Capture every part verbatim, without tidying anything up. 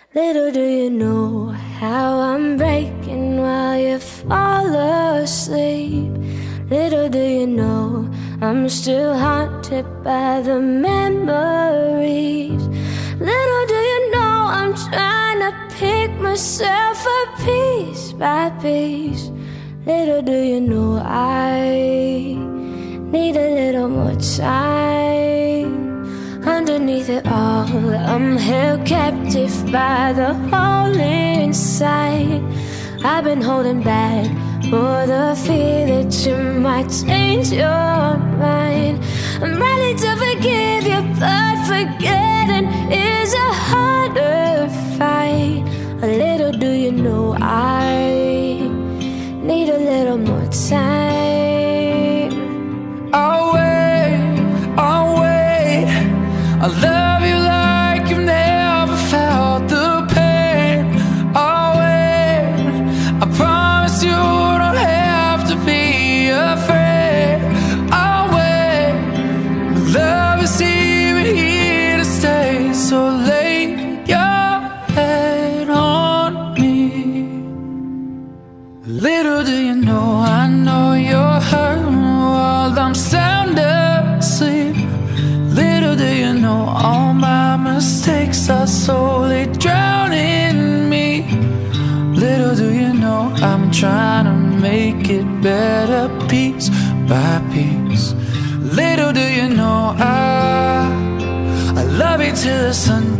Little do you know how I'm breaking while you fall asleep. Little do you know I'm still haunted by the memories. Little do you know I'm trying to pick myself up piece by piece. Little do you know I need a little more time. Underneath it all, I'm held captive by the hole inside. I've been holding back for the fear that you might change your mind. I'm ready to forgive you, but forgetting is a harder fight. A little do you know I need a little more time. I'll wait, I'll wait. I love you like you've never felt the pain. I'll wait. I promise you don't have to be afraid. I'll wait. Love is here and here to stay. So lay your head on me. Little do you know, I know you're hurt while I'm sound asleep. Little do you know, all my mistakes are slowly drowning me. Little do you know, I'm trying to make it better piece by piece. Little do you know, I, I love you till the sun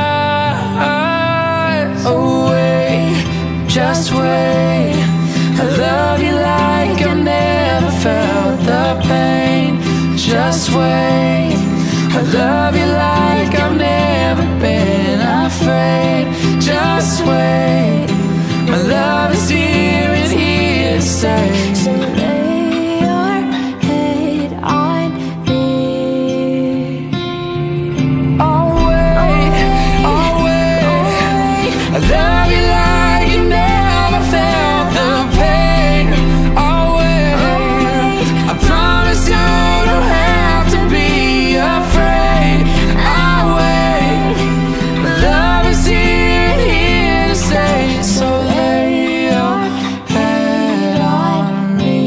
dies. Oh wait, just wait. I love you like I've never felt the pain. Just wait. I love you like I've never been afraid. Just wait. My love is here and here to stay. So lay your head on me. I'll wait, I'll wait. I love you like you never felt the pain. I'll wait. I promise you don't have to be afraid. I'll wait. My love is here and here to stay. So lay your head on me.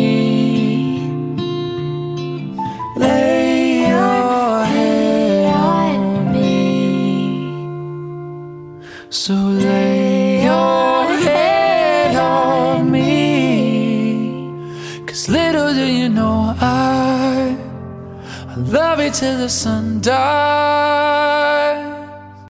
Lay your head on me. So lay your head on me. 'Cause little do you know I I love you till the sun dies.